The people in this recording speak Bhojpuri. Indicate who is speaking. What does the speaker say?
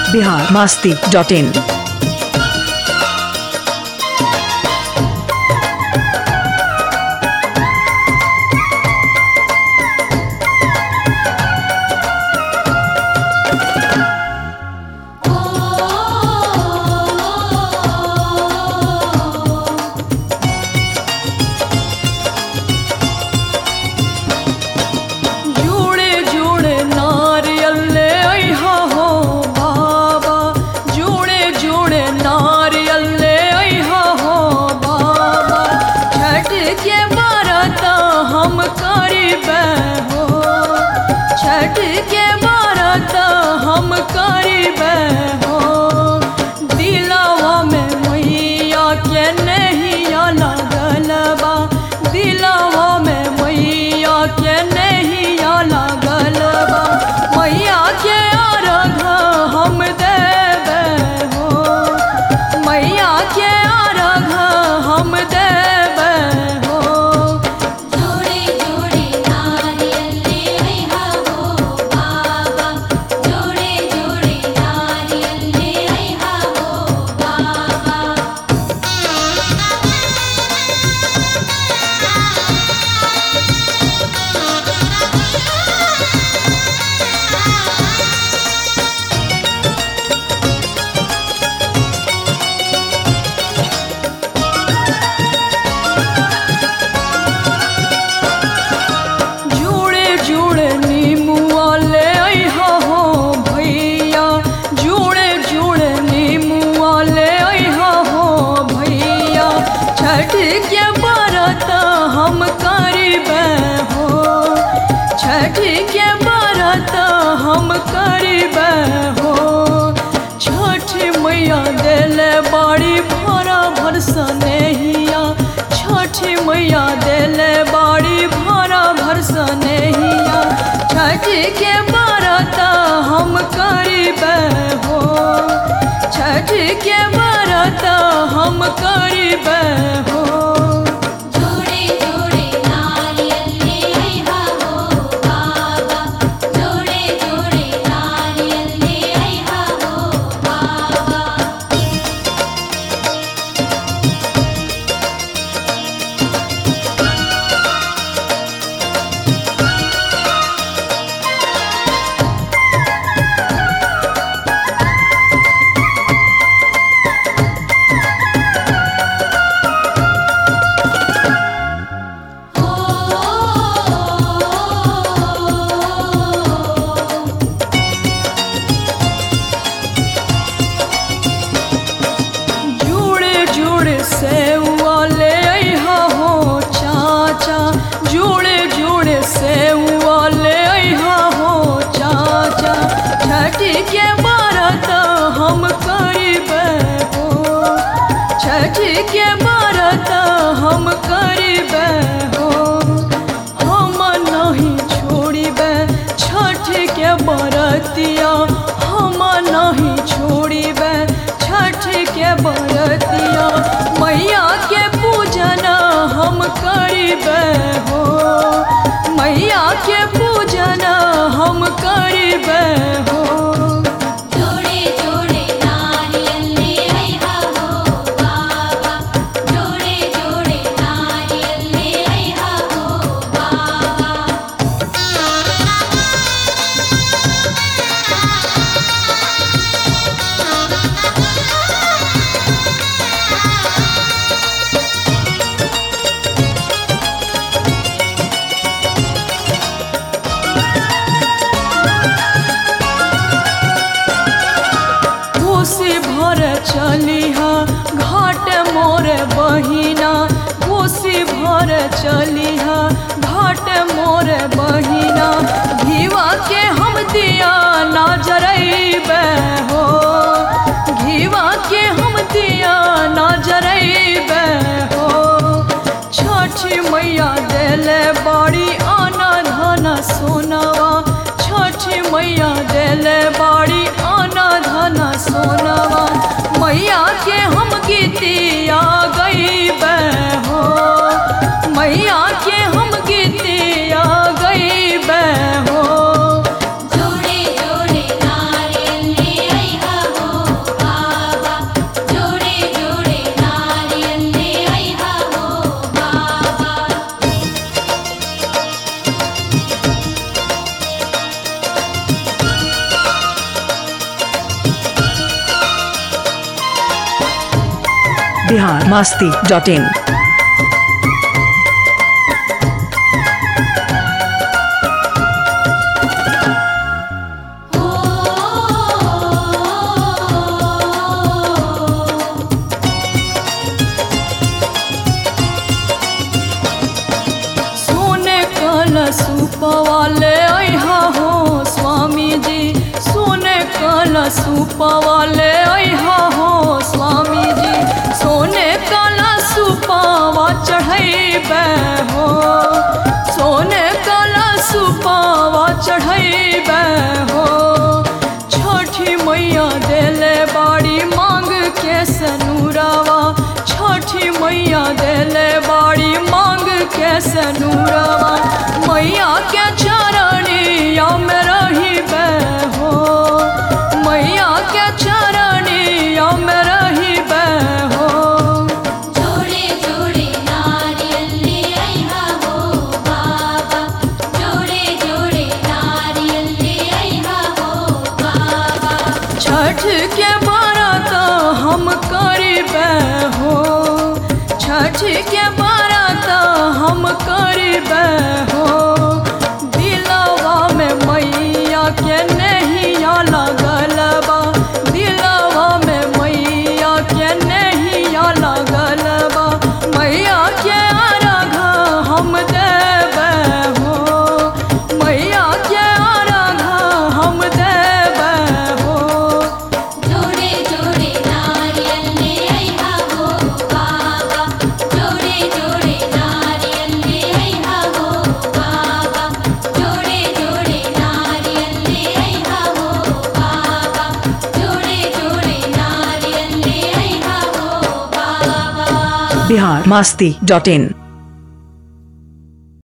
Speaker 1: biharmasti.in।
Speaker 2: मैया के हम गीतिया गई हो, मैया के हम गीतिया
Speaker 1: biharmasti.in.
Speaker 2: सुपवाले अहा हो स्वामी जी, सोने काला सुपवाले अहा हो स्वामी जी, सोने काला सुपावा चढ़ैबे हो, सोने काला सुपावा चढ़ैबे हो। छठी मैया देले बाड़ी मांग के सनूरावा, छठी मैया देले बाड़ी मांग के सनूरावा, मैया के चरणिया में रहिबे हो, मैया के चरणिया में रहिबे हो।
Speaker 3: जोड़े जोड़े नारियल ले आइहा हो बाबा, जोड़े जोड़े नारियल ले आइहा हो बाबा।
Speaker 2: छठ के व्रत हम करिबे हो, छठ के व्रत हम करिबे हो। दिलवा में मैया के नैया लगल बा, दिलवा में मैया के नैया लगल बा, मैया के अर्घ हम देबे हो, मैया के अर्घ हम देबे हो।
Speaker 3: जोड़े जोड़े नारियल ले आइहा हो बाबा, जोड़े जोड़े नारियल ले आइहा हो बाबा, जोड़े जोड़े नारियल ले आइहा हो बाबा, जोड़े जोड़े नारियल ले आइहा हो बाबा।
Speaker 1: biharmasti.in.